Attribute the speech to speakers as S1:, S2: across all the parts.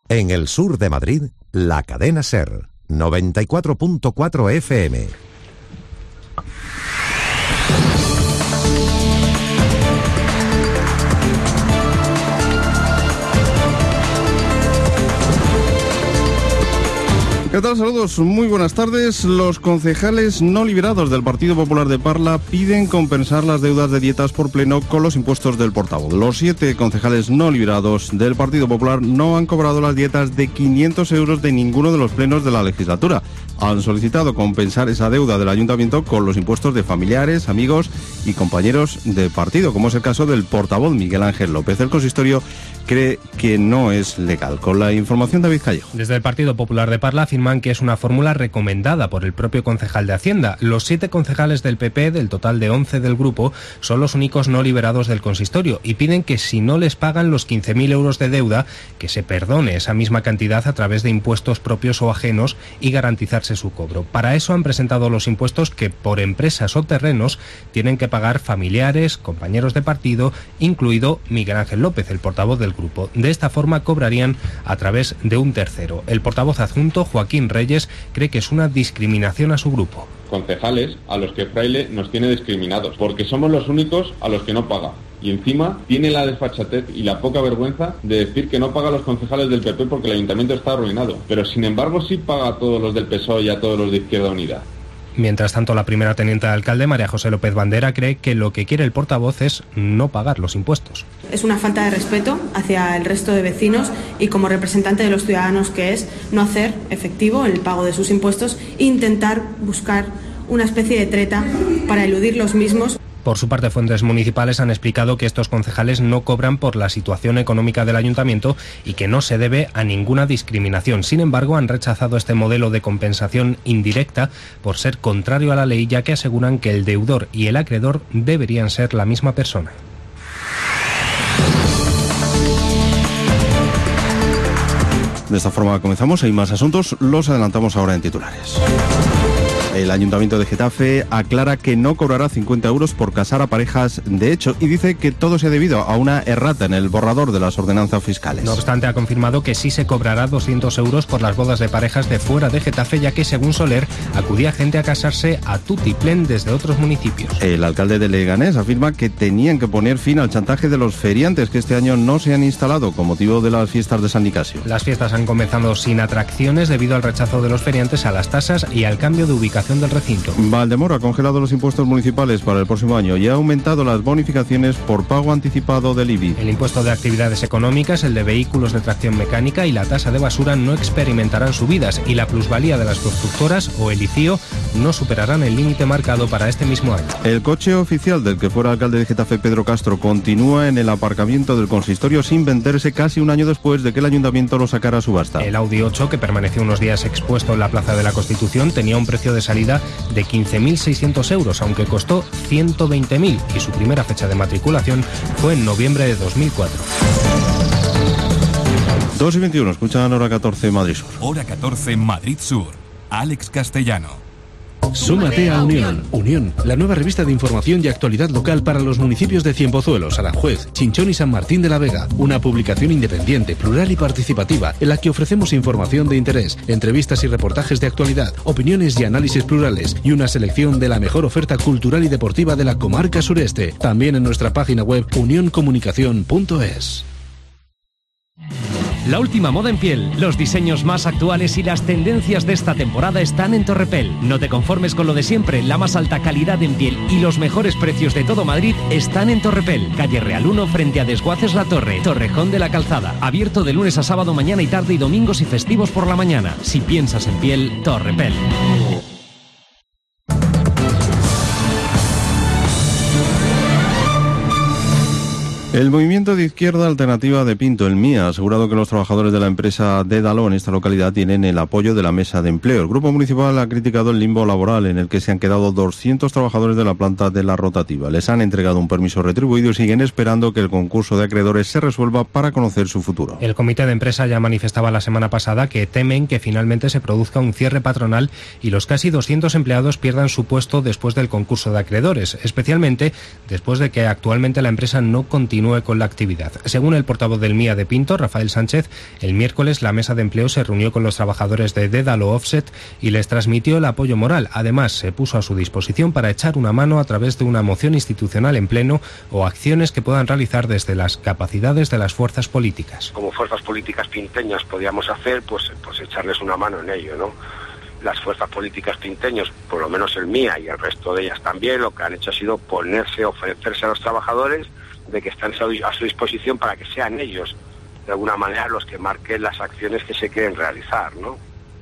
S1: En el sur de Madrid, la cadena SER, 94.4 FM.
S2: ¿Qué tal? Saludos, muy buenas tardes. Los concejales no liberados del Partido Popular de Parla piden compensar las deudas de dietas por pleno con los impuestos del portavoz. Los 7 concejales no liberados del Partido Popular no han cobrado las dietas de 500 euros de ninguno de los plenos de la legislatura. Han solicitado compensar esa deuda del ayuntamiento con los impuestos de familiares, amigos y compañeros de partido, como es el caso del portavoz Miguel Ángel López. El consistorio cree que no es legal. Con la información, David Callejo.
S3: Desde el Partido Popular de Parla afirman que es una fórmula recomendada por el propio concejal de Hacienda. Los 7 concejales del PP, del total de 11 del grupo, son los únicos no liberados del consistorio y piden que si no les pagan los 15.000 euros de deuda, que se perdone esa misma cantidad a través de impuestos propios o ajenos y garantizarse su cobro. Para eso han presentado los impuestos que por empresas o terrenos tienen que pagar familiares, compañeros de partido, incluido Miguel Ángel López, el portavoz del grupo. De esta forma cobrarían a través de un tercero. El portavoz adjunto, Joaquín Reyes, cree que es una discriminación a su grupo.
S4: Concejales a los que Fraile nos tiene discriminados, porque somos los únicos a los que no paga. Y encima tiene la desfachatez y la poca vergüenza de decir que no paga a los concejales del PP porque el ayuntamiento está arruinado. Pero sin embargo sí paga a todos los del PSOE y a todos los de Izquierda Unida.
S3: Mientras tanto, la primera teniente de alcalde, María José López Bandera, cree que lo que quiere el portavoz es no pagar los impuestos.
S5: Es una falta de respeto hacia el resto de vecinos y como representante de los ciudadanos que es no hacer efectivo el pago de sus impuestos e intentar buscar una especie de treta para eludir los mismos.
S3: Por su parte, fuentes municipales han explicado que estos concejales no cobran por la situación económica del ayuntamiento y que no se debe a ninguna discriminación. Sin embargo, han rechazado este modelo de compensación indirecta por ser contrario a la ley, ya que aseguran que el deudor y el acreedor deberían ser la misma persona.
S2: De esta forma comenzamos. Hay más asuntos, los adelantamos ahora en titulares. El Ayuntamiento de Getafe aclara que no cobrará 50 euros por casar a parejas de hecho y dice que todo se ha debido a una errata en el borrador de las ordenanzas fiscales.
S3: No obstante, ha confirmado que sí se cobrará 200 euros por las bodas de parejas de fuera de Getafe, ya que, según Soler, acudía gente a casarse a tutiplén desde otros municipios.
S2: El alcalde de Leganés afirma que tenían que poner fin al chantaje de los feriantes que este año no se han instalado con motivo de las fiestas de San Nicasio.
S3: Las fiestas han comenzado sin atracciones debido al rechazo de los feriantes a las tasas y al cambio de ubicación del recinto.
S2: Valdemoro ha congelado los impuestos municipales para el próximo año y ha aumentado las bonificaciones por pago anticipado del IBI.
S3: El impuesto de actividades económicas, el de vehículos de tracción mecánica y la tasa de basura no experimentarán subidas y la plusvalía de las constructoras o el ICIO no superarán el límite marcado para este mismo año.
S2: El coche oficial del que fuera alcalde de Getafe, Pedro Castro, continúa en el aparcamiento del consistorio sin venderse casi un año después de que el ayuntamiento lo sacara a subasta.
S3: El Audi 8, que permaneció unos días expuesto en la Plaza de la Constitución, tenía un precio de salida de 15.600 euros, aunque costó 120.000 y su primera fecha de matriculación fue en noviembre de 2004.
S2: 2:21, escuchan Hora 14 Madrid Sur.
S6: Hora 14 Madrid Sur. Alex Castellano.
S7: Súmate a Unión. Unión, la nueva revista de información y actualidad local para los municipios de Cienpozuelos, Aranjuez, Chinchón y San Martín de la Vega. Una publicación independiente, plural y participativa, en la que ofrecemos información de interés, entrevistas y reportajes de actualidad, opiniones y análisis plurales, y una selección de la mejor oferta cultural y deportiva de la comarca sureste. También en nuestra página web unioncomunicación.es.
S8: La última moda en piel, los diseños más actuales y las tendencias de esta temporada están en Torrepel. No te conformes con lo de siempre, la más alta calidad en piel y los mejores precios de todo Madrid están en Torrepel. Calle Real 1 frente a Desguaces La Torre, Torrejón de la Calzada. Abierto de lunes a sábado mañana y tarde y domingos y festivos por la mañana. Si piensas en piel, Torrepel.
S2: El movimiento de izquierda alternativa de Pinto, el MIA, ha asegurado que los trabajadores de la empresa Dédalo en esta localidad tienen el apoyo de la mesa de empleo. El grupo municipal ha criticado el limbo laboral en el que se han quedado 200 trabajadores de la planta de la rotativa. Les han entregado un permiso retribuido y siguen esperando que el concurso de acreedores se resuelva para conocer su futuro.
S3: El comité de empresa ya manifestaba la semana pasada que temen que finalmente se produzca un cierre patronal y los casi 200 empleados pierdan su puesto después del concurso de acreedores, especialmente después de que actualmente la empresa no continúe continúe con la actividad. Según el portavoz del MIA de Pinto, Rafael Sánchez, el miércoles la mesa de empleo se reunió con los trabajadores de Dédalo Offset y les transmitió el apoyo moral. Además, se puso a su disposición para echar una mano a través de una moción institucional en pleno o acciones que puedan realizar desde las capacidades de las fuerzas políticas.
S9: Como fuerzas políticas pinteñas podíamos hacer, pues echarles una mano en ello, ¿no? Las fuerzas políticas pinteños, por lo menos el MIA y el resto de ellas también, lo que han hecho ha sido ofrecerse a los trabajadores de que están a su disposición para que sean ellos, de alguna manera, los que marquen las acciones que se quieren realizar, ¿no?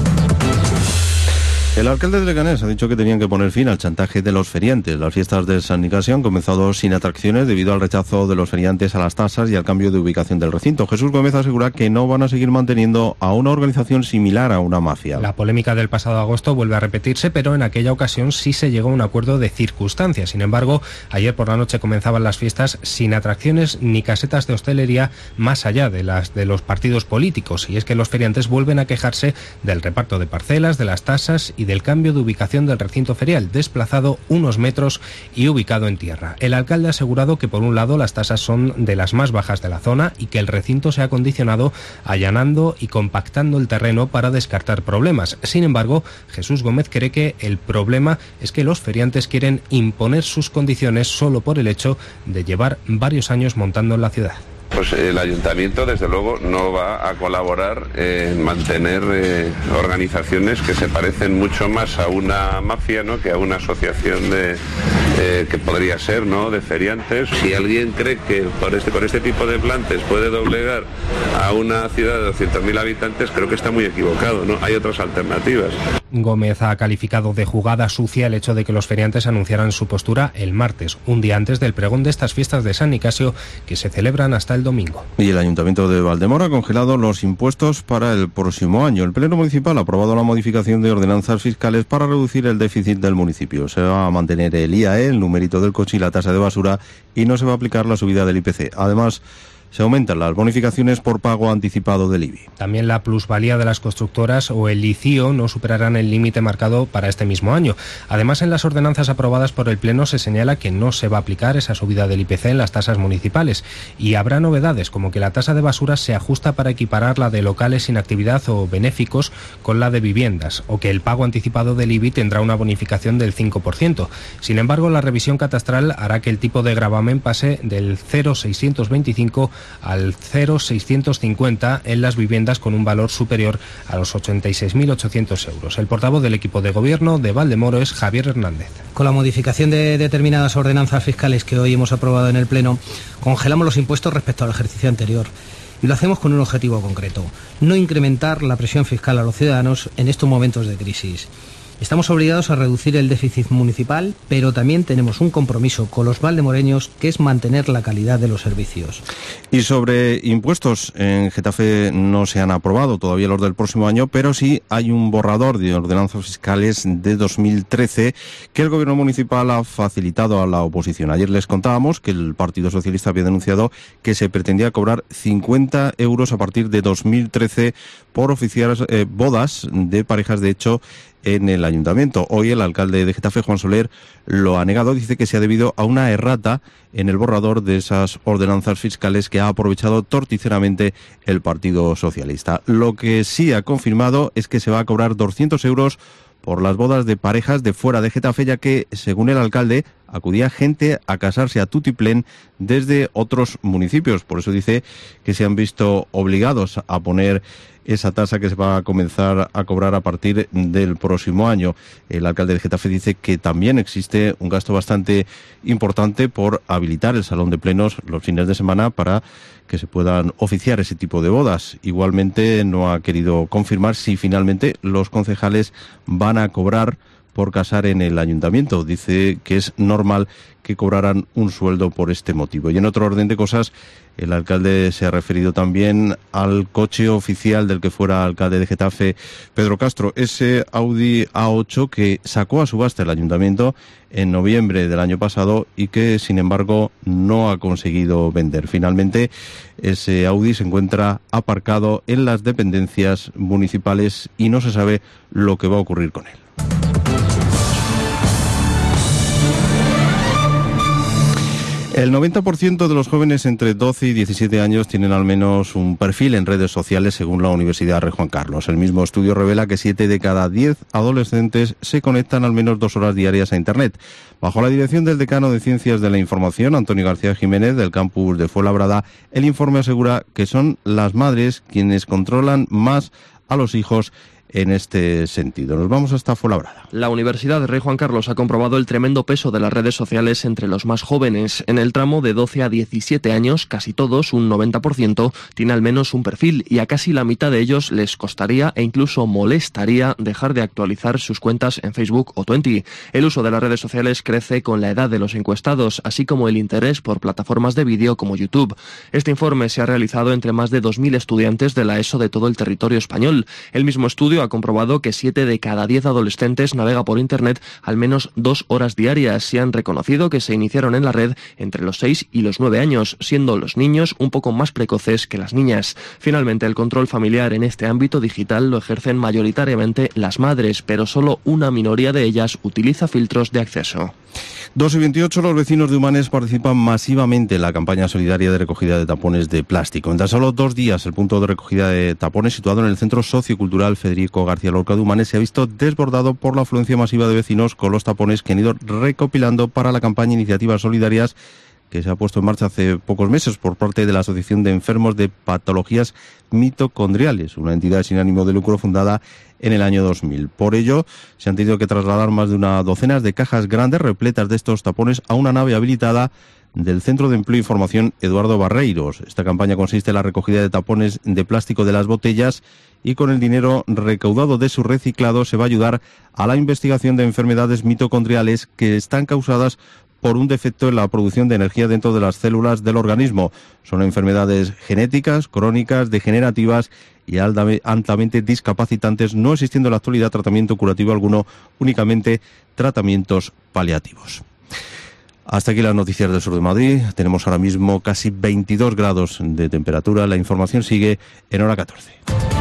S2: El alcalde de Leganés ha dicho que tenían que poner fin al chantaje de los feriantes. Las fiestas de San Nicasio han comenzado sin atracciones debido al rechazo de los feriantes a las tasas y al cambio de ubicación del recinto. Jesús Gómez asegura que no van a seguir manteniendo a una organización similar a una mafia.
S3: La polémica del pasado agosto vuelve a repetirse, pero en aquella ocasión sí se llegó a un acuerdo de circunstancias. Sin embargo, ayer por la noche comenzaban las fiestas sin atracciones ni casetas de hostelería más allá de las de los partidos políticos. Y es que los feriantes vuelven a quejarse del reparto de parcelas, de las tasas y del cambio de ubicación del recinto ferial, desplazado unos metros y ubicado en tierra. El alcalde ha asegurado que por un lado las tasas son de las más bajas de la zona y que el recinto se ha acondicionado allanando y compactando el terreno para descartar problemas. Sin embargo, Jesús Gómez cree que el problema es que los feriantes quieren imponer sus condiciones solo por el hecho de llevar varios años montando en la ciudad.
S10: Pues el ayuntamiento desde luego no va a colaborar en mantener organizaciones que se parecen mucho más a una mafia, ¿no?, que a una asociación que podría ser, ¿no?, de feriantes. Si alguien cree que con este tipo de plantes puede doblegar a una ciudad de 200.000 habitantes, creo que está muy equivocado, ¿no? Hay otras alternativas.
S3: Gómez ha calificado de jugada sucia el hecho de que los feriantes anunciaran su postura el martes, un día antes del pregón de estas fiestas de San Nicasio que se celebran hasta el domingo.
S2: Y el Ayuntamiento de Valdemoro ha congelado los impuestos para el próximo año. El Pleno Municipal ha aprobado la modificación de ordenanzas fiscales para reducir el déficit del municipio. Se va a mantener el IAE, el numerito del coche y la tasa de basura, y no se va a aplicar la subida del IPC. Además, se aumentan las bonificaciones por pago anticipado del IBI.
S3: También la plusvalía de las constructoras o el ICIO no superarán el límite marcado para este mismo año. Además, en las ordenanzas aprobadas por el Pleno se señala que no se va a aplicar esa subida del IPC en las tasas municipales. Y habrá novedades, como que la tasa de basura se ajusta para equiparar la de locales sin actividad o benéficos con la de viviendas, o que el pago anticipado del IBI tendrá una bonificación del 5%. Sin embargo, la revisión catastral hará que el tipo de gravamen pase del 0,625 al 0,650 en las viviendas con un valor superior a los 86.800 euros. El portavoz del equipo de gobierno de Valdemoro es Javier Hernández.
S11: Con la modificación de determinadas ordenanzas fiscales que hoy hemos aprobado en el Pleno, congelamos los impuestos respecto al ejercicio anterior. Y lo hacemos con un objetivo concreto: no incrementar la presión fiscal a los ciudadanos en estos momentos de crisis. Estamos obligados a reducir el déficit municipal, pero también tenemos un compromiso con los valdemoreños, que es mantener la calidad de los servicios.
S2: Y sobre impuestos, en Getafe no se han aprobado todavía los del próximo año, pero sí hay un borrador de ordenanzas fiscales de 2013 que el gobierno municipal ha facilitado a la oposición. Ayer les contábamos que el Partido Socialista había denunciado que se pretendía cobrar 50 euros a partir de 2013 por oficiar bodas de parejas de hecho en el ayuntamiento. Hoy el alcalde de Getafe, Juan Soler, lo ha negado. Dice que se ha debido a una errata en el borrador de esas ordenanzas fiscales que ha aprovechado torticeramente el Partido Socialista. Lo que sí ha confirmado es que se va a cobrar 200 euros por las bodas de parejas de fuera de Getafe, ya que, según el alcalde, acudía gente a casarse a tutiplén desde otros municipios. Por eso dice que se han visto obligados a poner esa tasa que se va a comenzar a cobrar a partir del próximo año. El alcalde de Getafe dice que también existe un gasto bastante importante por habilitar el salón de plenos los fines de semana para que se puedan oficiar ese tipo de bodas. Igualmente no ha querido confirmar si finalmente los concejales van a cobrar por casar en el ayuntamiento. Dice que es normal que cobraran un sueldo por este motivo. Y en otro orden de cosas, el alcalde se ha referido también al coche oficial del que fuera alcalde de Getafe, Pedro Castro, ese Audi A8 que sacó a subasta el ayuntamiento en noviembre del año pasado y que, sin embargo, no ha conseguido vender. Finalmente, ese Audi se encuentra aparcado en las dependencias municipales y no se sabe lo que va a ocurrir con él. El 90% de los jóvenes entre 12 y 17 años tienen al menos un perfil en redes sociales, según la Universidad Rey Juan Carlos. El mismo estudio revela que 7 de cada 10 adolescentes se conectan al menos 2 horas diarias a Internet. Bajo la dirección del decano de Ciencias de la Información, Antonio García Jiménez, del campus de Fuenlabrada, el informe asegura que son las madres quienes controlan más a los hijos en este sentido. Nos vamos hasta Fuenlabrada.
S12: La Universidad de Rey Juan Carlos ha comprobado el tremendo peso de las redes sociales entre los más jóvenes. En el tramo de 12 a 17 años, casi todos, un 90%, tiene al menos un perfil y a casi la mitad de ellos les costaría e incluso molestaría dejar de actualizar sus cuentas en Facebook o Twenty. El uso de las redes sociales crece con la edad de los encuestados, así como el interés por plataformas de vídeo como YouTube. Este informe se ha realizado entre más de 2.000 estudiantes de la ESO de todo el territorio español. El mismo estudio ha comprobado que 7 de cada 10 adolescentes navega por Internet al menos 2 horas diarias y han reconocido que se iniciaron en la red entre los 6 y los 9 años, siendo los niños un poco más precoces que las niñas. Finalmente, el control familiar en este ámbito digital lo ejercen mayoritariamente las madres, pero solo una minoría de ellas utiliza filtros de acceso.
S2: 2:28, los vecinos de Humanes participan masivamente en la campaña solidaria de recogida de tapones de plástico. En tan solo 2 días, el punto de recogida de tapones situado en el Centro Sociocultural Federico García Lorca de Humanes se ha visto desbordado por la afluencia masiva de vecinos con los tapones que han ido recopilando para la campaña Iniciativas Solidarias que se ha puesto en marcha hace pocos meses por parte de la Asociación de Enfermos de Patologías Mitocondriales, una entidad sin ánimo de lucro fundada en el año 2000. Por ello, se han tenido que trasladar más de una docena de cajas grandes repletas de estos tapones a una nave habilitada del Centro de Empleo y Formación Eduardo Barreiros. Esta campaña consiste en la recogida de tapones de plástico de las botellas y con el dinero recaudado de su reciclado se va a ayudar a la investigación de enfermedades mitocondriales que están causadas por un defecto en la producción de energía dentro de las células del organismo. Son enfermedades genéticas, crónicas, degenerativas y altamente discapacitantes, no existiendo en la actualidad tratamiento curativo alguno, únicamente tratamientos paliativos. Hasta aquí las noticias del sur de Madrid. Tenemos ahora mismo casi 22 grados de temperatura. La información sigue en hora 14.